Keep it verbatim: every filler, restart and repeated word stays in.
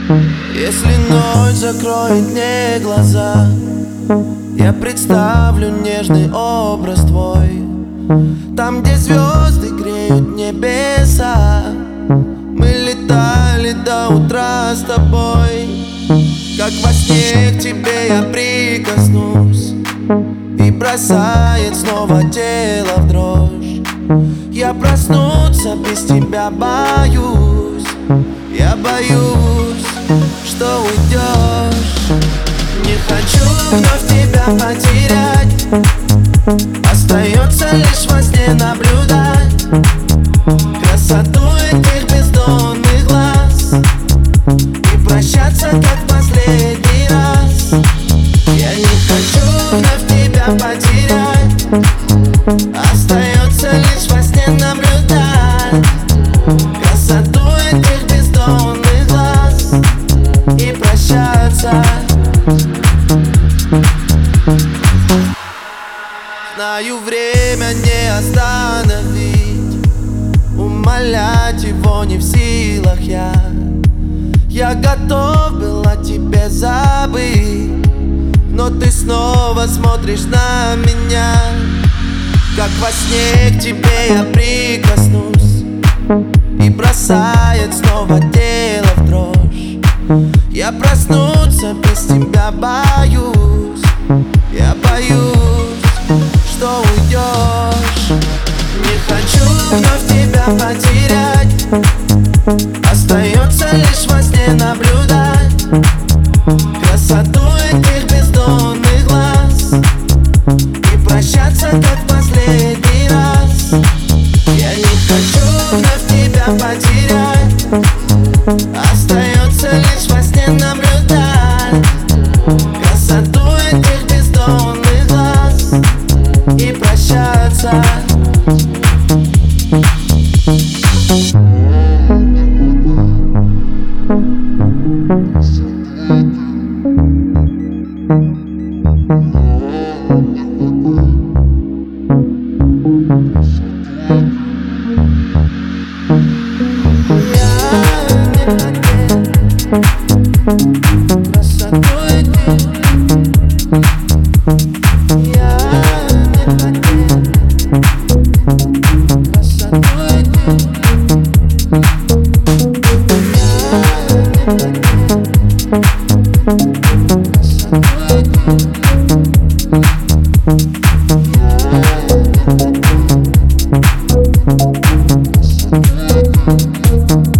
Если ночь закроет мне глаза, я представлю нежный образ твой. Там, где звезды греют небеса, мы летали до утра с тобой. Как во сне к тебе я прикоснусь, и бросает снова тело в дрожь. Я проснуться без тебя боюсь. Я боюсь, что уйдешь. Не хочу вновь тебя потерять. Остается лишь во сне наблюдать красоту этих бездонных глаз и прощаться как в последний раз. Я не хочу вновь тебя потерять. Остается лишь во сне наблюдать красоту этих бездонных глаз и прощаться. Знаю, время не остановить, умолять его не в силах я. Я готов был о тебе забыть, но ты снова смотришь на меня. Как во сне к тебе я прикоснусь, и бросает снова тело в дрожь. Я проснуться без тебя боюсь. Я боюсь, что уйдешь. Не хочу вновь тебя потерять. Остается лишь во сне наблюдать красоту этих бездонных глаз и прощаться как в последний раз. Я не хочу вновь тебя потерять. Остается лишь во сне наблюдать красоту этих бездонных глаз и прощаться. Yeah.